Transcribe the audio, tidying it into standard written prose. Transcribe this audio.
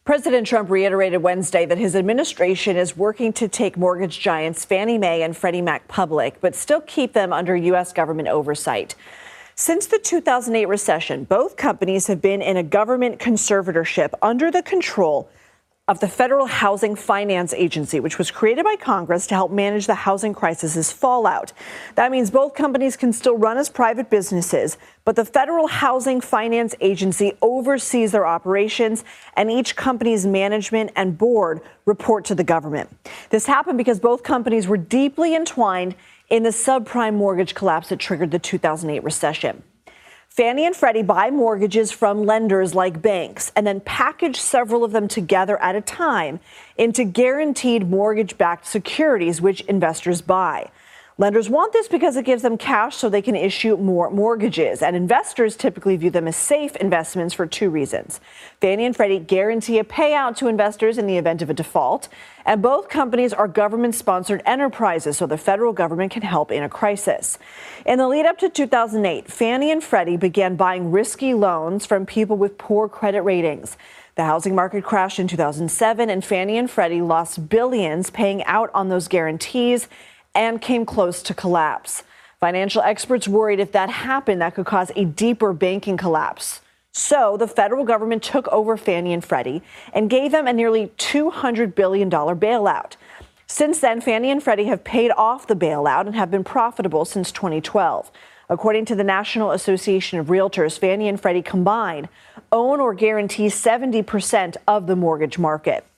President Trump reiterated Wednesday that his administration is working to take mortgage giants Fannie Mae and Freddie Mac public, but still keep them under U.S. government oversight. Since the 2008 recession, both companies have been in a government conservatorship under the control of the Federal Housing Finance Agency, which was created by Congress to help manage the housing crisis's fallout. That means both companies can still run as private businesses, but the Federal Housing Finance Agency oversees their operations, and each company's management and board report to the government. This happened because both companies were deeply entwined in the subprime mortgage collapse that triggered the 2008 recession. Fannie and Freddie buy mortgages from lenders like banks and then package several of them together at a time into guaranteed mortgage-backed securities, which investors buy. Lenders want this because it gives them cash so they can issue more mortgages, and investors typically view them as safe investments for two reasons. Fannie and Freddie guarantee a payout to investors in the event of a default, and both companies are government-sponsored enterprises, so the federal government can help in a crisis. In the lead up to 2008, Fannie and Freddie began buying risky loans from people with poor credit ratings. The housing market crashed in 2007, and Fannie and Freddie lost billions paying out on those guarantees and came close to collapse. Financial experts worried if that happened, that could cause a deeper banking collapse. So the federal government took over Fannie and Freddie and gave them a nearly $200 billion bailout. Since then, Fannie and Freddie have paid off the bailout and have been profitable since 2012. According to the National Association of Realtors, Fannie and Freddie combined own or guarantee 70% of the mortgage market.